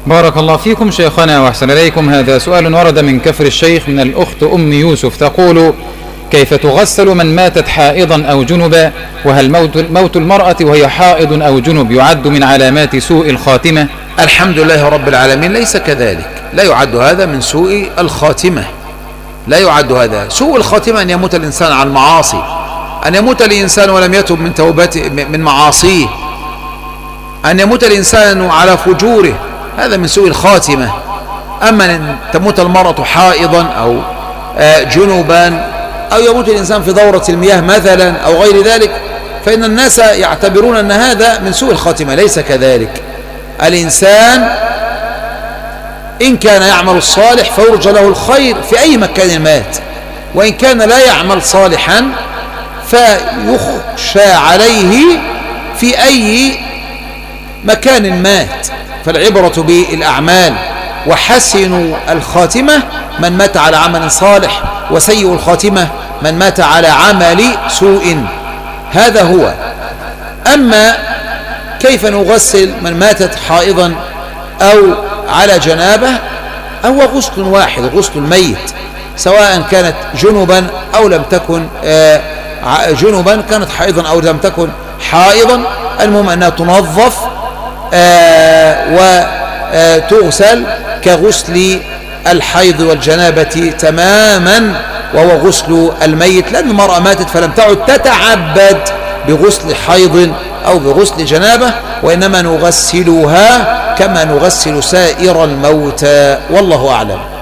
بارك الله فيكم شيخنا وأحسن إليكم. هذا سؤال ورد من كفر الشيخ من الأخت أم يوسف، تقول: كيف تغسل من ماتت حائضا أو جنبا؟ وهل موت المرأة وهي حائض أو جنب يعد من علامات سوء الخاتمة؟ الحمد لله رب العالمين، ليس كذلك، لا يعد هذا من سوء الخاتمة، لا يعد هذا. سوء الخاتمة أن يموت الإنسان على المعاصي، أن يموت الإنسان ولم يتب من توبته من معاصيه، أن يموت الإنسان على فجوره، هذا من سوء الخاتمة. أما أن تموت المرأة حائضا أو جنوبا، أو يموت الإنسان في دورة المياه مثلا أو غير ذلك، فإن الناس يعتبرون أن هذا من سوء الخاتمة. ليس كذلك. الإنسان إن كان يعمل الصالح فيرجى له الخير في أي مكان مات، وإن كان لا يعمل صالحا فيخشى عليه في أي مكان مات. فالعبرة بالأعمال، وحسن الخاتمة من مات على عمل صالح، وسيء الخاتمة من مات على عمل سوء. هذا هو. أما كيف نغسل من ماتت حائضا أو على جنابه، هو غسل واحد، غسل الميت، سواء كانت جنبا أو لم تكن جنبا، كانت حائضا أو لم تكن حائضا، المهم أنها تنظف وتغسل كغسل الحيض والجنابة تماما، وهو غسل الميت، لأن المرأة ماتت فلم تعد تتعبد بغسل حيض أو بغسل جنابة، وإنما نغسلها كما نغسل سائر الموتى، والله أعلم.